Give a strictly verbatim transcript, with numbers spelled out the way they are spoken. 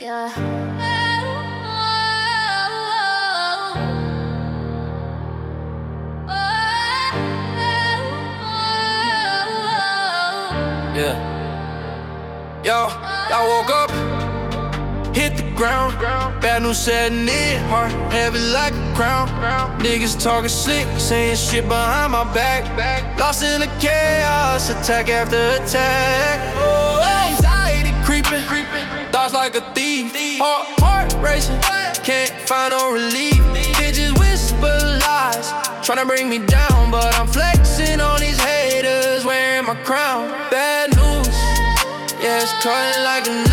Yeah. Yeah. Yo, I woke up, hit the ground. Bad news setting in, heart heavy like a crown. Niggas talking slick, saying shit behind my back. Lost in the chaos, attack after attack. Oh, anxiety creeping, thoughts like a thief. Heart, heart racing, can't find no relief. Bitches whisper lies, tryna bring me down, but I'm flexing on these haters, wearing my crown. Bad news, yeah, it's cutting like a